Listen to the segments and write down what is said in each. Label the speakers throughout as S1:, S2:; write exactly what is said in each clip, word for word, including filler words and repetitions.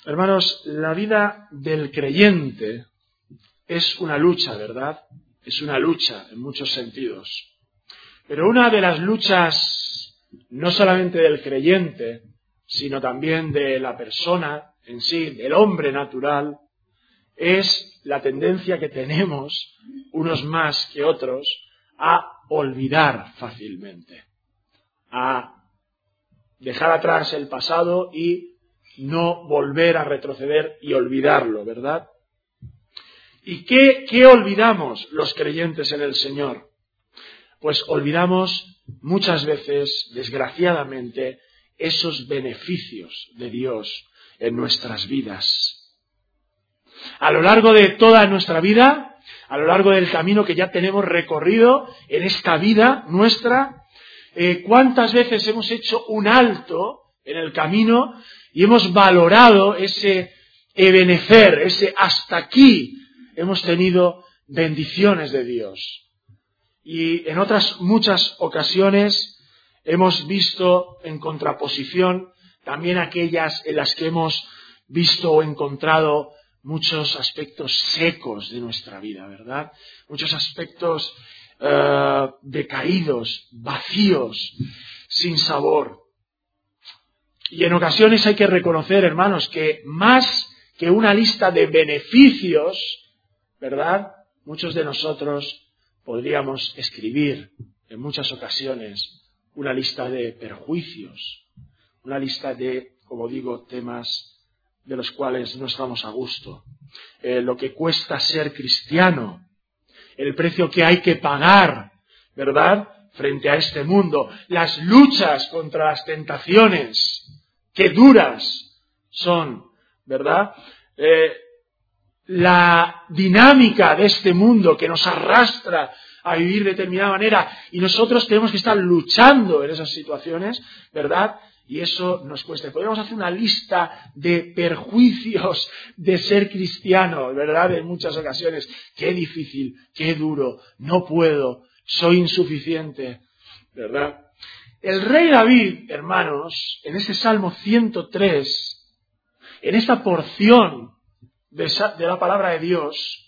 S1: Hermanos, la vida del creyente es una lucha, ¿verdad? Es una lucha en muchos sentidos. Pero una de las luchas, no solamente del creyente, sino también de la persona en sí, del hombre natural, es la tendencia que tenemos, unos más que otros, a olvidar fácilmente, a dejar atrás el pasado y no volver a retroceder y olvidarlo, ¿verdad? ¿Y qué, qué olvidamos los creyentes en el Señor? Pues olvidamos muchas veces, desgraciadamente, esos beneficios de Dios en nuestras vidas. A lo largo de toda nuestra vida, a lo largo del camino que ya tenemos recorrido en esta vida nuestra, eh, ¿cuántas veces hemos hecho un alto en el camino y hemos valorado ese ebenecer, ese hasta aquí? Hemos tenido bendiciones de Dios. Y en otras muchas ocasiones hemos visto en contraposición también aquellas en las que hemos visto o encontrado muchos aspectos secos de nuestra vida, ¿verdad? Muchos aspectos uh, decaídos, vacíos, sin sabor. Y en ocasiones hay que reconocer, hermanos, que más que una lista de beneficios, ¿verdad? Muchos de nosotros podríamos escribir en muchas ocasiones una lista de perjuicios, una lista de, como digo, temas de los cuales no estamos a gusto. Eh, lo que cuesta ser cristiano, el precio que hay que pagar, ¿verdad?, frente a este mundo, las luchas contra las tentaciones, qué duras son, ¿verdad?, eh, la dinámica de este mundo que nos arrastra a vivir de determinada manera y nosotros tenemos que estar luchando en esas situaciones, ¿verdad? Y eso nos cuesta. Podríamos hacer una lista de perjuicios de ser cristiano, ¿verdad? En muchas ocasiones. Qué difícil, qué duro, no puedo, soy insuficiente, ¿verdad? El rey David, hermanos, en este Salmo ciento tres, en esta porción de, esa, de la palabra de Dios,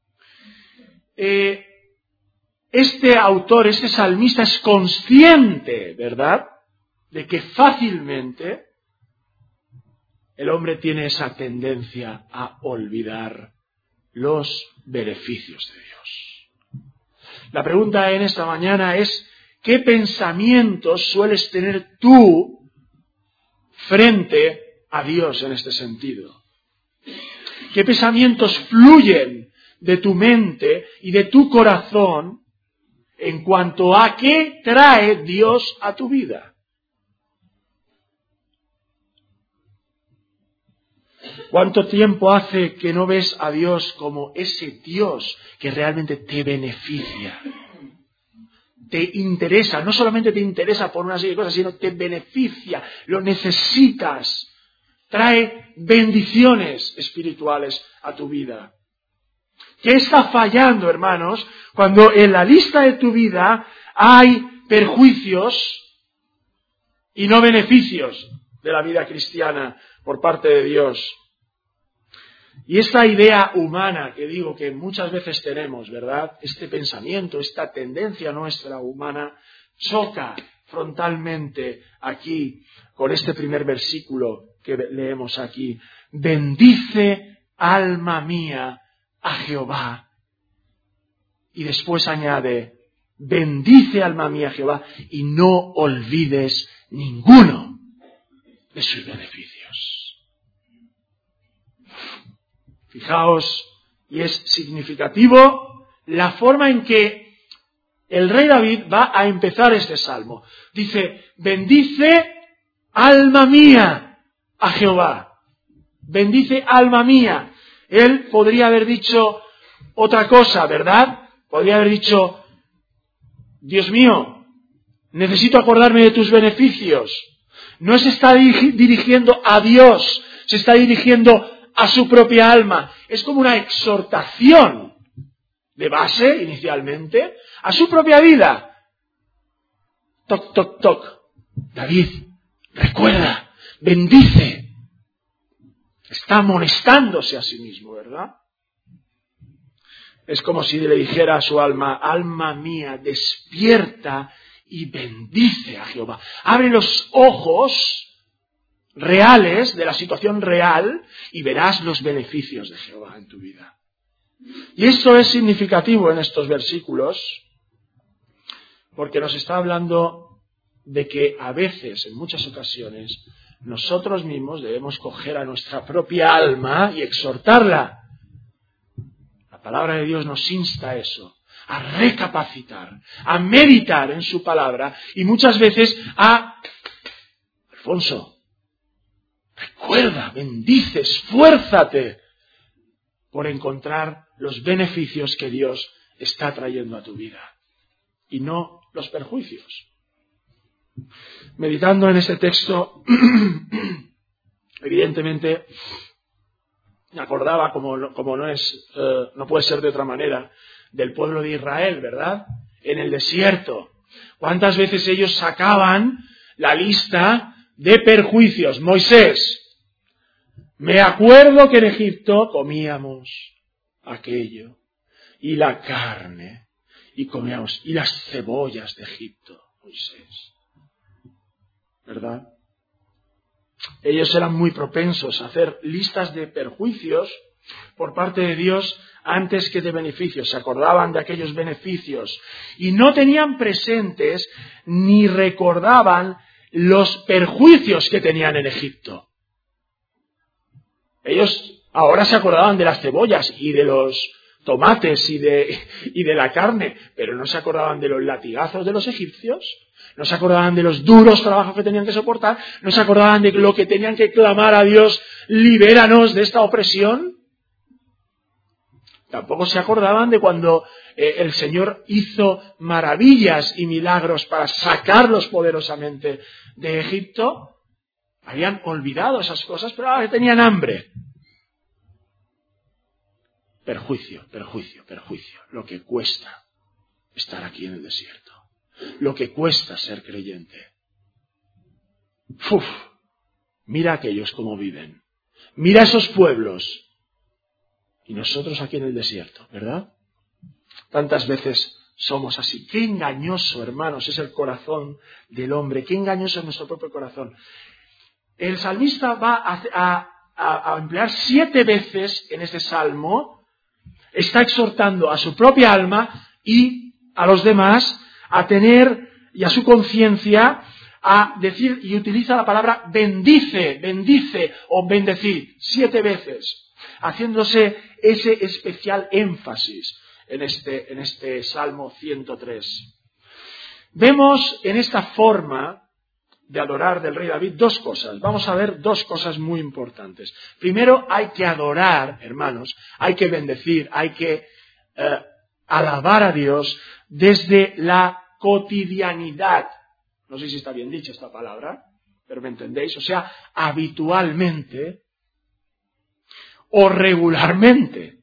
S1: eh, este autor, este salmista es consciente, ¿verdad?, de que fácilmente el hombre tiene esa tendencia a olvidar los beneficios de Dios. La pregunta en esta mañana es, ¿qué pensamientos sueles tener tú frente a Dios en este sentido? ¿Qué pensamientos fluyen de tu mente y de tu corazón en cuanto a qué trae Dios a tu vida? ¿Cuánto tiempo hace que no ves a Dios como ese Dios que realmente te beneficia? Te interesa, no solamente te interesa por una serie de cosas, sino te beneficia, lo necesitas. Trae bendiciones espirituales a tu vida. ¿Qué está fallando, hermanos, cuando en la lista de tu vida hay perjuicios y no beneficios de la vida cristiana por parte de Dios? Y esta idea humana que digo que muchas veces tenemos, ¿verdad? Este pensamiento, esta tendencia nuestra humana, choca frontalmente aquí con este primer versículo que leemos aquí. Bendice, alma mía, a Jehová. Y después añade, bendice, alma mía, a Jehová, y no olvides ninguno de sus beneficios. Fijaos, y es significativo la forma en que el rey David va a empezar este salmo. Dice, bendice, alma mía, a Jehová. Bendice, alma mía. Él podría haber dicho otra cosa, ¿verdad? Podría haber dicho, Dios mío, necesito acordarme de tus beneficios. No se está dirigiendo a Dios, se está dirigiendo a su propia alma. Es como una exhortación de base, inicialmente, a su propia vida. Toc, toc, toc. David, recuerda, bendice. Está amonestándose a sí mismo, ¿verdad? Es como si le dijera a su alma, alma mía, despierta y bendice a Jehová. Abre los ojos reales de la situación real y verás los beneficios de Jehová en tu vida. Y esto es significativo en estos versículos porque nos está hablando de que a veces, en muchas ocasiones, nosotros mismos debemos coger a nuestra propia alma y exhortarla. La palabra de Dios nos insta a eso, a recapacitar, a meditar en su palabra y muchas veces a, Alfonso, recuerda, bendice, esfuérzate por encontrar los beneficios que Dios está trayendo a tu vida y no los perjuicios. Meditando en este texto, evidentemente me acordaba, como, como no es, eh, no puede ser de otra manera, del pueblo de Israel, ¿verdad? En el desierto. ¿Cuántas veces ellos sacaban la lista de perjuicios? Moisés, me acuerdo que en Egipto comíamos aquello, y la carne, y comíamos, y las cebollas de Egipto, Moisés. ¿Verdad? Ellos eran muy propensos a hacer listas de perjuicios por parte de Dios antes que de beneficios. Se acordaban de aquellos beneficios y no tenían presentes ni recordaban los perjuicios que tenían en Egipto. Ellos ahora se acordaban de las cebollas y de los tomates y de, y de la carne, pero no se acordaban de los latigazos de los egipcios, no se acordaban de los duros trabajos que tenían que soportar, no se acordaban de lo que tenían que clamar a Dios, libéranos de esta opresión. Tampoco se acordaban de cuando eh, el Señor hizo maravillas y milagros para sacarlos poderosamente de Egipto. Habían olvidado esas cosas, pero ahora tenían hambre. Perjuicio, perjuicio, perjuicio. Lo que cuesta estar aquí en el desierto. Lo que cuesta ser creyente. Uf, mira aquellos cómo viven. Mira esos pueblos. Y nosotros aquí en el desierto, ¿verdad? Tantas veces somos así. Qué engañoso, hermanos, es el corazón del hombre. Qué engañoso es nuestro propio corazón. El salmista va a, a, a, a emplear siete veces en este salmo. Está exhortando a su propia alma y a los demás a tener, y a su conciencia, a decir, y utiliza la palabra bendice, bendice o bendecid, siete veces, haciéndose ese especial énfasis en este, en este Salmo ciento tres. Vemos en esta forma de adorar del rey David dos cosas. Vamos a ver dos cosas muy importantes. Primero, hay que adorar, hermanos, hay que bendecir, hay que eh, alabar a Dios desde la cotidianidad. No sé si está bien dicha esta palabra, pero me entendéis. O sea, habitualmente o regularmente.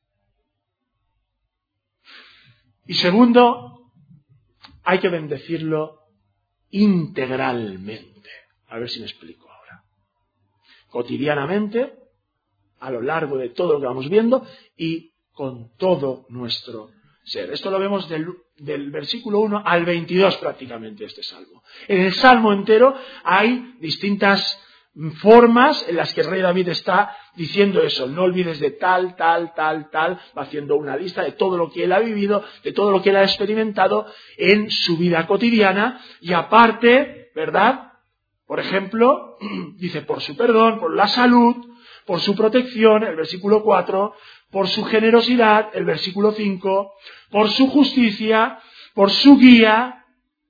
S1: Y segundo, hay que bendecirlo integralmente. A ver si me explico ahora. Cotidianamente, a lo largo de todo lo que vamos viendo y con todo nuestro ser. Esto lo vemos del, del versículo uno al veintidós prácticamente, este salmo. En el salmo entero hay distintas formas en las que el rey David está diciendo eso. No olvides de tal, tal, tal, tal. Va haciendo una lista de todo lo que él ha vivido, de todo lo que él ha experimentado en su vida cotidiana. Y aparte, ¿verdad? Por ejemplo, dice por su perdón, por la salud, por su protección, el versículo cuatro, por su generosidad, el versículo cinco, por su justicia, por su guía.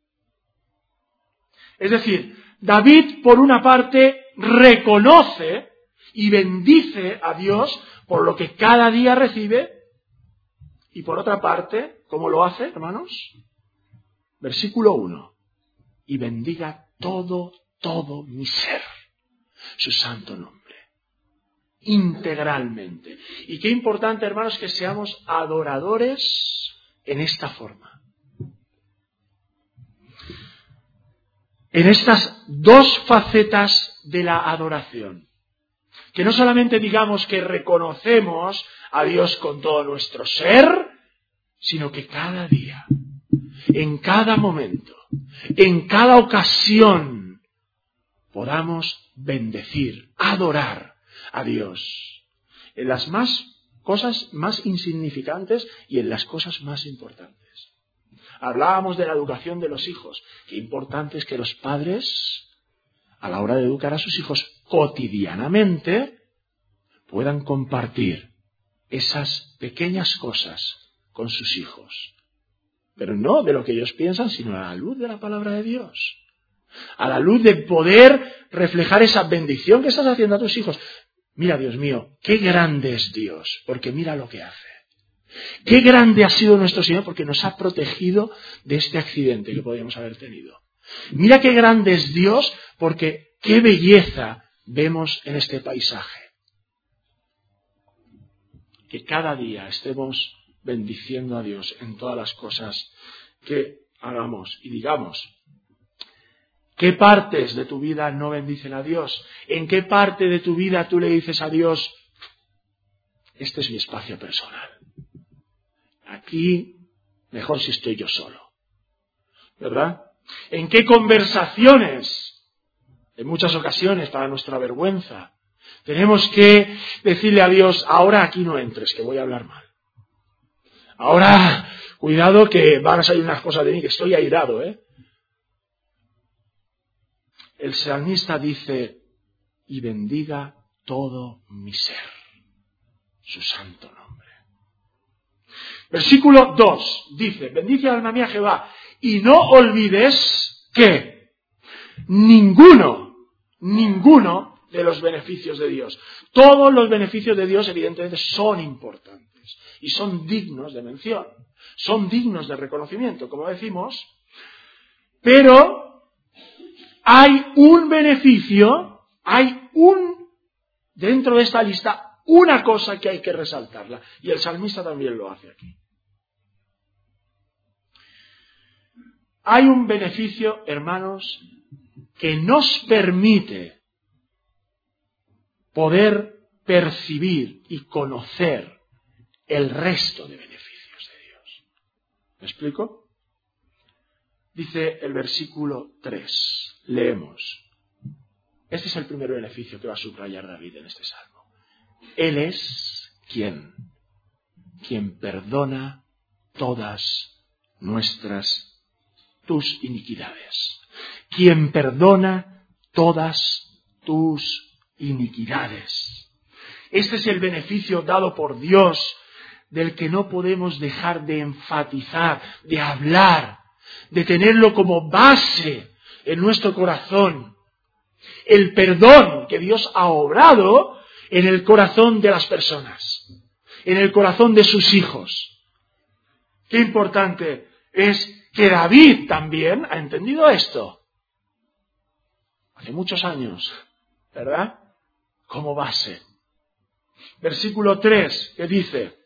S1: Es decir, David, por una parte, reconoce y bendice a Dios por lo que cada día recibe, y por otra parte, ¿cómo lo hace, hermanos? Versículo uno, y bendiga todo, todo mi ser, su santo nombre, integralmente. Y qué importante, hermanos, que seamos adoradores en esta forma. En estas dos facetas de la adoración. Que no solamente digamos que reconocemos a Dios con todo nuestro ser, sino que cada día, en cada momento, en cada ocasión, podamos bendecir, adorar a Dios en las más cosas más insignificantes y en las cosas más importantes. Hablábamos de la educación de los hijos. Qué importante es que los padres, a la hora de educar a sus hijos cotidianamente, puedan compartir esas pequeñas cosas con sus hijos. Pero no de lo que ellos piensan, sino a la luz de la palabra de Dios. A la luz de poder reflejar esa bendición que estás haciendo a tus hijos. Mira, Dios mío, qué grande es Dios, porque mira lo que hace. Qué grande ha sido nuestro Señor, porque nos ha protegido de este accidente que podríamos haber tenido. Mira qué grande es Dios, porque qué belleza vemos en este paisaje. Que cada día estemos bendiciendo a Dios en todas las cosas que hagamos y digamos. ¿Qué partes de tu vida no bendicen a Dios? ¿En qué parte de tu vida tú le dices a Dios, este es mi espacio personal? Aquí mejor si estoy yo solo. ¿Verdad? ¿En qué conversaciones, en muchas ocasiones para nuestra vergüenza, tenemos que decirle a Dios, ahora aquí no entres, que voy a hablar mal? Ahora, cuidado que van a salir unas cosas de mí, que estoy airado, ¿eh? El salmista dice, y bendiga todo mi ser, su santo nombre. Versículo dos dice, bendice alma mía Jehová, y no olvides que ninguno, ninguno de los beneficios de Dios, todos los beneficios de Dios evidentemente son importantes y son dignos de mención, son dignos de reconocimiento, como decimos, pero hay un beneficio, hay un, dentro de esta lista, una cosa que hay que resaltarla. Y el salmista también lo hace aquí. Hay un beneficio, hermanos, que nos permite poder percibir y conocer el resto de beneficios de Dios. ¿Me explico? Dice el versículo tres. Leemos. Este es el primer beneficio que va a subrayar David en este salmo. Él es quien, quien perdona todas nuestras, tus iniquidades. Quien perdona todas tus iniquidades. Este es el beneficio dado por Dios, del que no podemos dejar de enfatizar, de hablar, de tenerlo como base en nuestro corazón. El perdón que Dios ha obrado en el corazón de las personas, en el corazón de sus hijos. Qué importante es que David también ha entendido esto. Hace muchos años, ¿verdad? Como base. Versículo tres, que dice,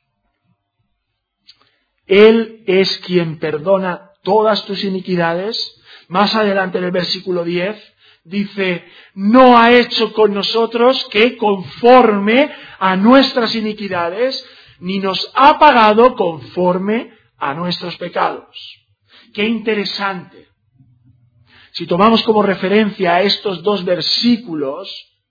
S1: Él es quien perdona todas tus iniquidades. Más adelante en el versículo diez dice, no ha hecho con nosotros que conforme a nuestras iniquidades, ni nos ha pagado conforme a nuestros pecados. Qué interesante. Si tomamos como referencia a estos dos versículos,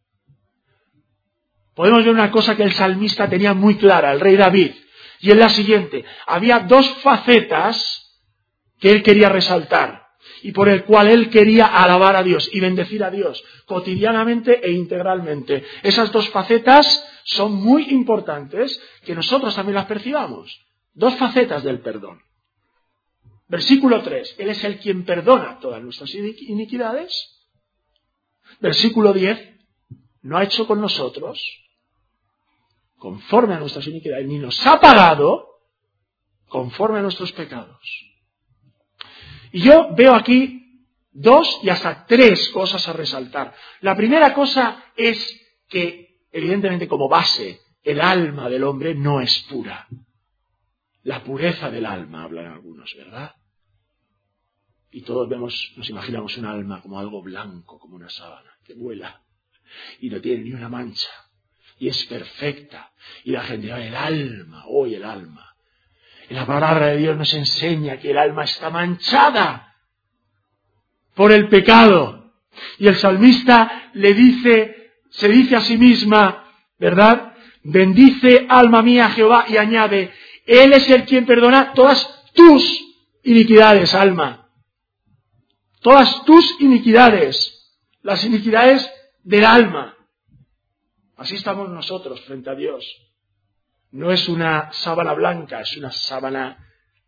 S1: podemos ver una cosa que el salmista tenía muy clara, el rey David, y es la siguiente. Había dos facetas que él quería resaltar y por el cual él quería alabar a Dios y bendecir a Dios cotidianamente e integralmente. Esas dos facetas son muy importantes, que nosotros también las percibamos. Dos facetas del perdón. Versículo tres, Él es el quien perdona todas nuestras iniquidades. Versículo diez, no ha hecho con nosotros conforme a nuestras iniquidades, ni nos ha pagado conforme a nuestros pecados. Y yo veo aquí dos y hasta tres cosas a resaltar. La primera cosa es que, evidentemente como base, el alma del hombre no es pura. La pureza del alma, hablan algunos, ¿verdad? Y todos vemos, nos imaginamos un alma como algo blanco, como una sábana, que vuela. y no tiene ni una mancha. Y es perfecta. Y la gente, oh, el alma, hoy el alma. Y la palabra de Dios nos enseña que el alma está manchada por el pecado. Y el salmista le dice, se dice a sí misma, ¿verdad? Bendice alma mía Jehová, y añade, Él es el quien perdona todas tus iniquidades, alma. Todas tus iniquidades. Las iniquidades del alma. Así estamos nosotros frente a Dios. No es una sábana blanca, es una sábana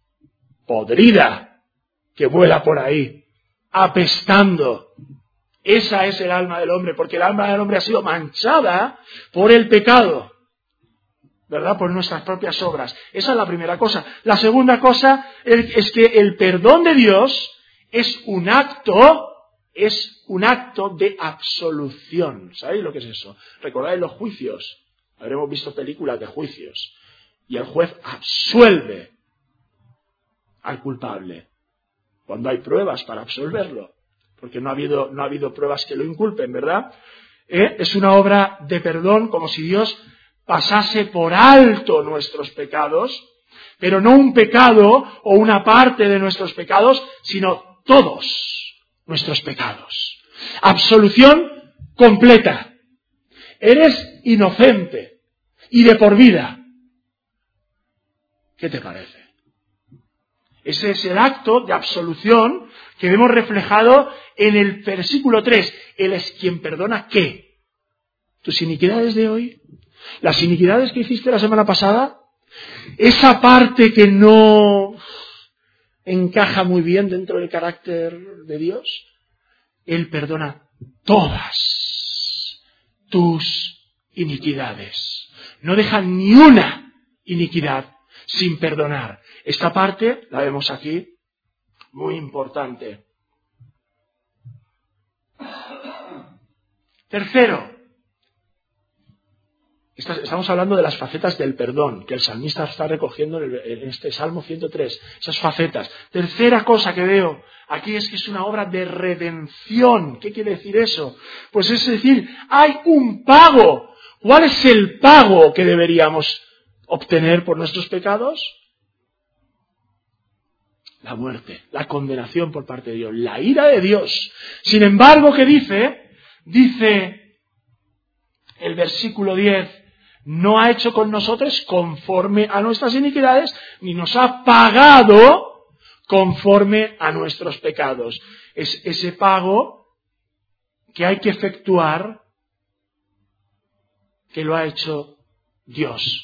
S1: podrida que vuela por ahí, apestando. Esa es el alma del hombre, porque el alma del hombre ha sido manchada por el pecado, ¿verdad? Por nuestras propias obras. Esa es la primera cosa. La segunda cosa es que el perdón de Dios es un acto Es un acto de absolución. ¿Sabéis lo que es eso? ¿Recordáis los juicios? Habremos visto películas de juicios. Y el juez absuelve al culpable cuando hay pruebas para absolverlo. Porque no ha habido, no ha habido pruebas que lo inculpen, ¿verdad? ¿Eh? Es una obra de perdón, como si Dios pasase por alto nuestros pecados, pero no un pecado o una parte de nuestros pecados, sino todos nuestros pecados. Absolución completa. Eres inocente y de por vida. ¿Qué te parece? Ese es el acto de absolución que vemos reflejado en el versículo tres. Él es quien perdona ¿qué? ¿Tus iniquidades de hoy? ¿Las iniquidades que hiciste la semana pasada? Esa parte que no encaja muy bien dentro del carácter de Dios. Él perdona todas tus iniquidades. No deja ni una iniquidad sin perdonar. Esta parte la vemos aquí, muy importante. Tercero, estamos hablando de las facetas del perdón, que el salmista está recogiendo en este Salmo ciento tres, esas facetas. Tercera cosa que veo aquí es que es una obra de redención. ¿Qué quiere decir eso? Pues es decir, hay un pago. ¿Cuál es el pago que deberíamos obtener por nuestros pecados? La muerte, la condenación por parte de Dios, la ira de Dios. Sin embargo, ¿qué dice? Dice el versículo diez, no ha hecho con nosotros conforme a nuestras iniquidades, ni nos ha pagado conforme a nuestros pecados. Es ese pago que hay que efectuar, que lo ha hecho Dios.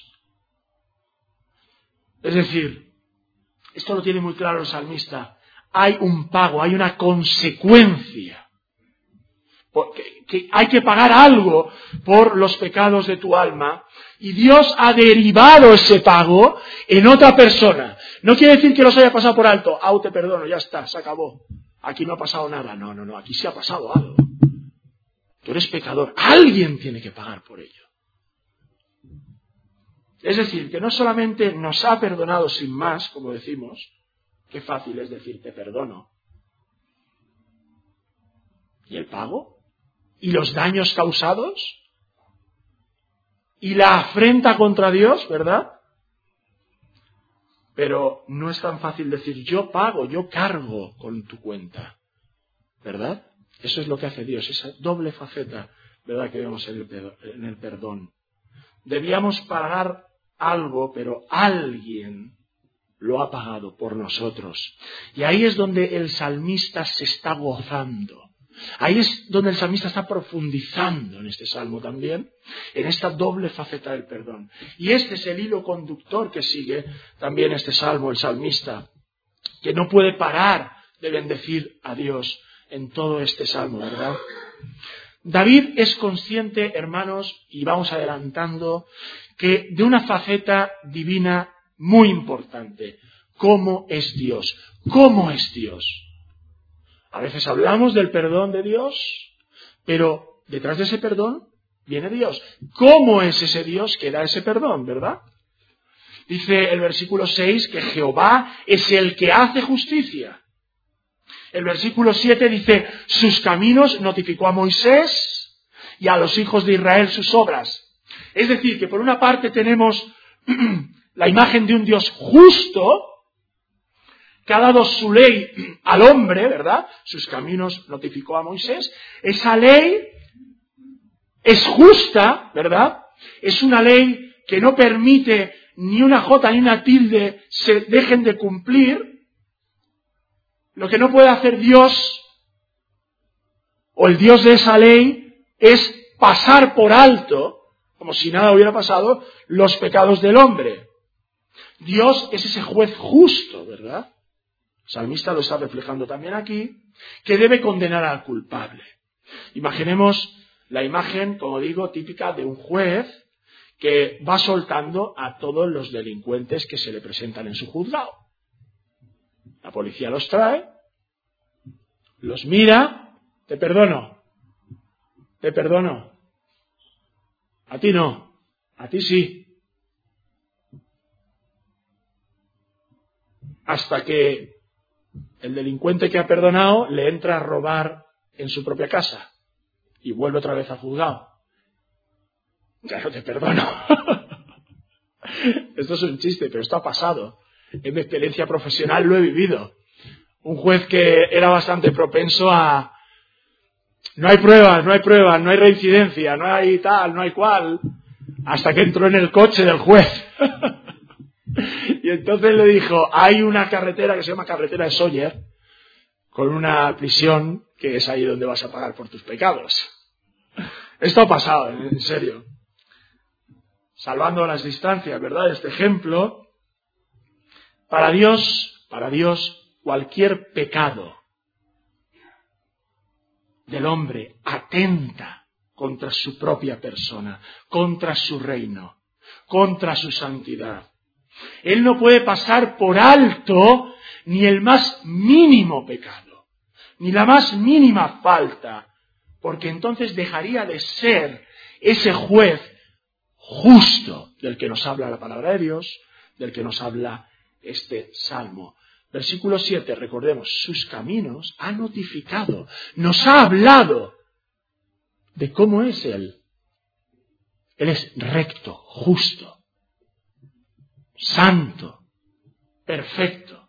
S1: Es decir, esto lo tiene muy claro el salmista, hay un pago, hay una consecuencia. Porque, que hay que pagar algo por los pecados de tu alma, y Dios ha derivado ese pago en otra persona. No quiere decir que los haya pasado por alto. Ah, te perdono, ya está, se acabó. Aquí no ha pasado nada. No, no, no, aquí sí ha pasado algo. Tú eres pecador. Alguien tiene que pagar por ello. Es decir, que no solamente nos ha perdonado sin más, como decimos, qué fácil es decir te perdono. ¿Y el pago? ¿Y los daños causados? ¿Y la afrenta contra Dios, verdad? Pero no es tan fácil decir yo pago, yo cargo con tu cuenta, ¿verdad? Eso es lo que hace Dios, esa doble faceta, ¿verdad?, que vemos en el perdón. Debíamos pagar algo, pero alguien lo ha pagado por nosotros. Y ahí es donde el salmista se está gozando. Ahí es donde el salmista está profundizando en este salmo también, en esta doble faceta del perdón. Y este es el hilo conductor que sigue también este salmo, el salmista, que no puede parar de bendecir a Dios en todo este salmo, ¿verdad? David es consciente, hermanos, y vamos adelantando, que de una faceta divina muy importante. ¿Cómo es Dios? ¿Cómo es Dios? A veces hablamos del perdón de Dios, pero detrás de ese perdón viene Dios. ¿Cómo es ese Dios que da ese perdón, verdad? Dice el versículo seis que Jehová es el que hace justicia. El versículo siete dice, sus caminos notificó a Moisés y a los hijos de Israel sus obras. Es decir, que por una parte tenemos la imagen de un Dios justo, que ha dado su ley al hombre, ¿verdad? Sus caminos notificó a Moisés. Esa ley es justa, ¿verdad? Es una ley que no permite ni una jota ni una tilde se dejen de cumplir. Lo que no puede hacer Dios, o el Dios de esa ley, es pasar por alto, como si nada hubiera pasado, los pecados del hombre. Dios es ese juez justo, ¿verdad? El salmista lo está reflejando también aquí, que debe condenar al culpable. Imaginemos la imagen, como digo, típica de un juez que va soltando a todos los delincuentes que se le presentan en su juzgado. La policía los trae, los mira, te perdono, te perdono. A ti no, a ti sí. Hasta que el delincuente que ha perdonado le entra a robar en su propia casa y vuelve otra vez al juzgado. Ya no te perdono. Esto es un chiste, pero esto ha pasado. En mi experiencia profesional lo he vivido. Un juez que era bastante propenso a... No hay pruebas, no hay pruebas, no hay reincidencia, no hay tal, no hay cual. Hasta que entró en el coche del juez. Y entonces le dijo, hay una carretera que se llama carretera de Sawyer, con una prisión que es ahí donde vas a pagar por tus pecados. Esto ha pasado, en serio. Salvando las distancias, ¿verdad? Este ejemplo, para Dios, para Dios, cualquier pecado del hombre atenta contra su propia persona, contra su reino, contra su santidad. Él no puede pasar por alto ni el más mínimo pecado, ni la más mínima falta, porque entonces dejaría de ser ese juez justo del que nos habla la palabra de Dios, del que nos habla este salmo. Versículo siete, recordemos, sus caminos ha notificado, nos ha hablado de cómo es Él. Él es recto, justo, santo, perfecto.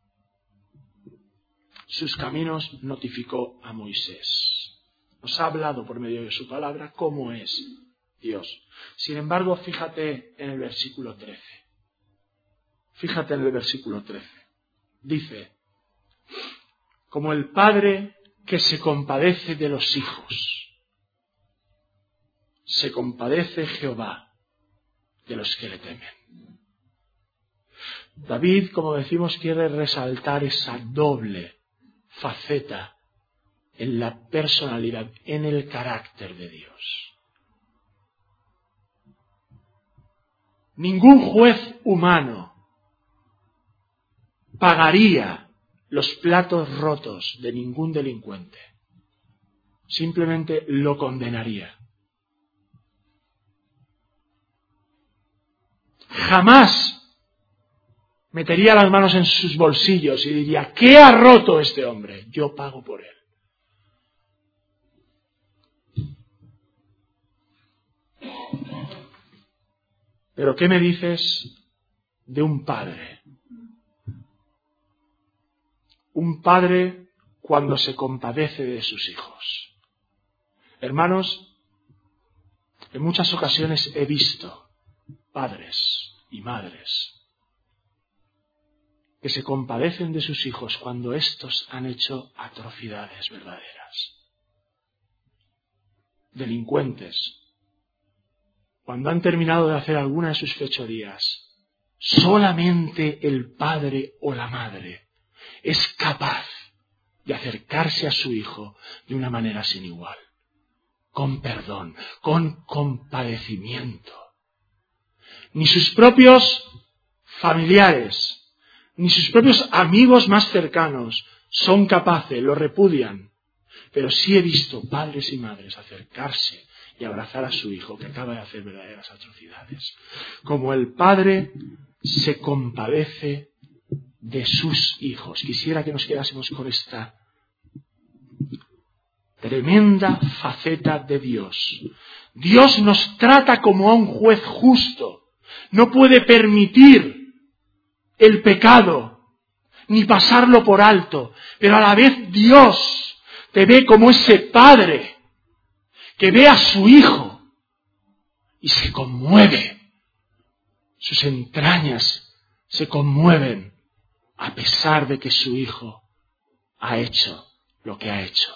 S1: Sus caminos notificó a Moisés. Nos ha hablado por medio de su palabra cómo es Dios. Sin embargo, fíjate en el versículo trece. Fíjate en el versículo trece. Dice, como el padre que se compadece de los hijos, se compadece Jehová de los que le temen. David, como decimos, quiere resaltar esa doble faceta en la personalidad, en el carácter de Dios. Ningún juez humano pagaría los platos rotos de ningún delincuente. Simplemente lo condenaría. Jamás metería las manos en sus bolsillos y diría, ¿qué ha roto este hombre? Yo pago por él. Pero ¿qué me dices de un padre? Un padre cuando se compadece de sus hijos. Hermanos, en muchas ocasiones he visto padres y madres que se compadecen de sus hijos cuando éstos han hecho atrocidades verdaderas. Delincuentes, cuando han terminado de hacer alguna de sus fechorías, solamente el padre o la madre es capaz de acercarse a su hijo de una manera sin igual, con perdón, con compadecimiento. Ni sus propios familiares, ni sus propios amigos más cercanos son capaces, lo repudian. Pero sí he visto padres y madres acercarse y abrazar a su hijo que acaba de hacer verdaderas atrocidades. Como el padre se compadece de sus hijos. Quisiera que nos quedásemos con esta Tremenda faceta de Dios. Dios nos trata como a un juez justo. No puede permitir el pecado, ni pasarlo por alto. Pero a la vez Dios te ve como ese padre que ve a su hijo y se conmueve. Sus entrañas se conmueven a pesar de que su hijo ha hecho lo que ha hecho.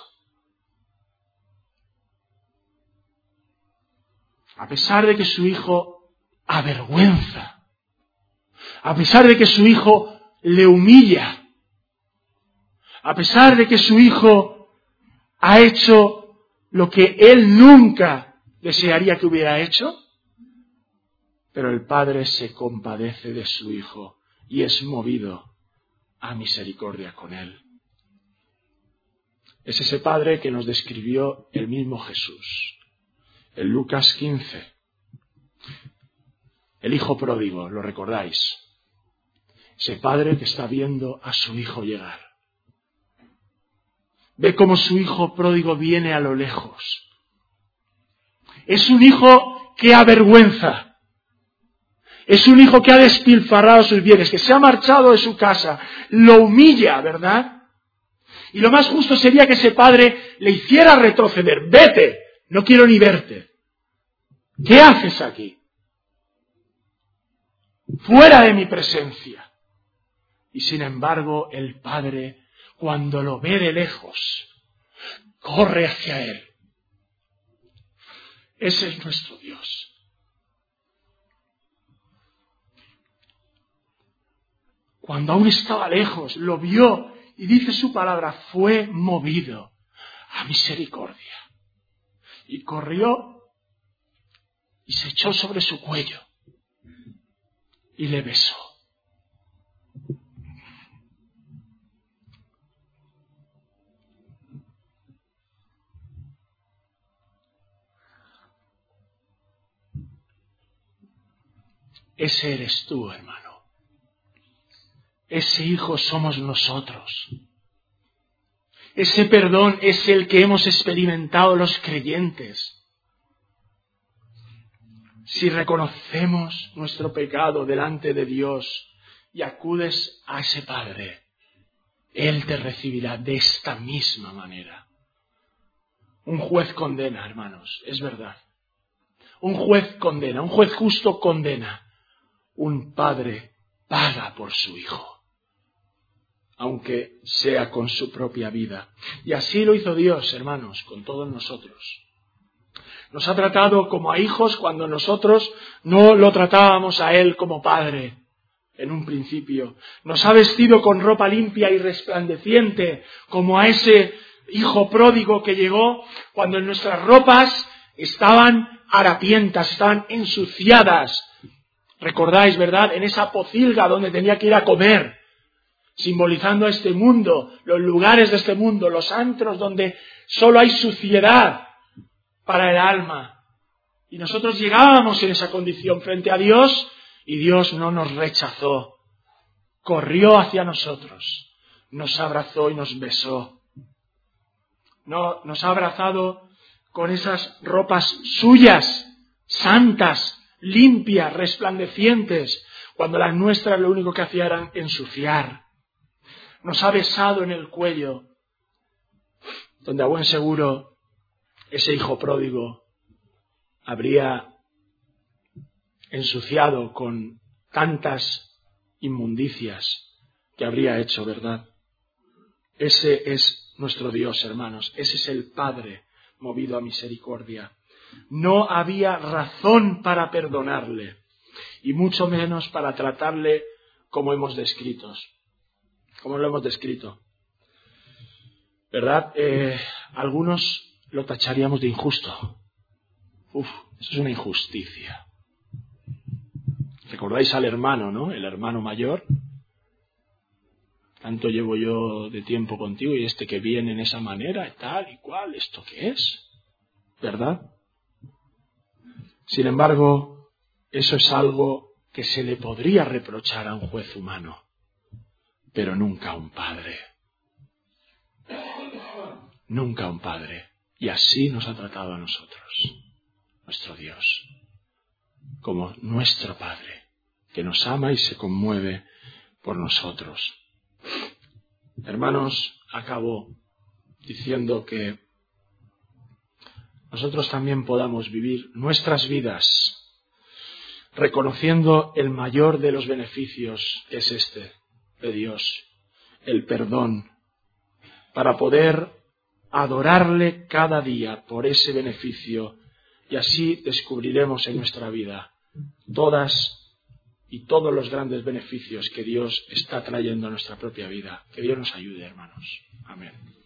S1: A pesar de que su hijo avergüenza, a pesar de que su hijo le humilla, a pesar de que su hijo ha hecho lo que él nunca desearía que hubiera hecho, pero el padre se compadece de su hijo y es movido a misericordia con él. Es ese padre que nos describió el mismo Jesús. En Lucas quince, el hijo pródigo, ¿lo recordáis? Ese padre que está viendo a su hijo llegar. Ve cómo su hijo pródigo viene a lo lejos. Es un hijo que avergüenza. Es un hijo que ha despilfarrado sus bienes, que se ha marchado de su casa. Lo humilla, ¿verdad? Y lo más justo sería que ese padre le hiciera retroceder. Vete. No quiero ni verte. ¿Qué haces aquí? Fuera de mi presencia. Y sin embargo, el padre, cuando lo ve de lejos, corre hacia él. Ese es nuestro Dios. Cuando aún estaba lejos, lo vio y dice su palabra, fue movido a misericordia. Y corrió y se echó sobre su cuello y le besó. Ese eres tú, hermano. Ese hijo somos nosotros. Ese perdón es el que hemos experimentado los creyentes. Si reconocemos nuestro pecado delante de Dios y acudes a ese Padre, Él te recibirá de esta misma manera. Un juez condena, hermanos, es verdad. Un juez condena, un juez justo condena. Un padre paga por su hijo, aunque sea con su propia vida. Y así lo hizo Dios, hermanos, con todos nosotros. Nos ha tratado como a hijos cuando nosotros no lo tratábamos a Él como Padre en un principio. Nos ha vestido con ropa limpia y resplandeciente como a ese hijo pródigo que llegó cuando en nuestras ropas estaban harapientas, estaban ensuciadas. Recordáis, ¿verdad? En esa pocilga donde tenía que ir a comer, simbolizando a este mundo, los lugares de este mundo, los antros donde solo hay suciedad para el alma. Y nosotros llegábamos en esa condición frente a Dios y Dios no nos rechazó. Corrió hacia nosotros, nos abrazó y nos besó. No, nos ha abrazado con esas ropas suyas, santas, limpias, resplandecientes, cuando las nuestras lo único que hacían era ensuciar. Nos ha besado en el cuello, donde a buen seguro ese hijo pródigo habría ensuciado con tantas inmundicias que habría hecho, ¿verdad? Ese es nuestro Dios, hermanos. Ese es el Padre movido a misericordia. No había razón para perdonarle, y mucho menos para tratarle como hemos descrito. Como lo hemos descrito. ¿Verdad? Eh, algunos lo tacharíamos de injusto. Uf, eso es una injusticia. ¿Recordáis al hermano, no? El hermano mayor. Tanto llevo yo de tiempo contigo y este que viene en esa manera y tal y cual. ¿Esto qué es? ¿Verdad? Sin embargo, eso es algo que se le podría reprochar a un juez humano, pero nunca a un padre. Nunca a un padre. Y así nos ha tratado a nosotros, nuestro Dios, como nuestro Padre, que nos ama y se conmueve por nosotros. Hermanos, acabo diciendo que nosotros también podamos vivir nuestras vidas reconociendo el mayor de los beneficios, que es este, de Dios, el perdón, para poder adorarle cada día por ese beneficio, y así descubriremos en nuestra vida todas y todos los grandes beneficios que Dios está trayendo a nuestra propia vida. Que Dios nos ayude, hermanos. Amén.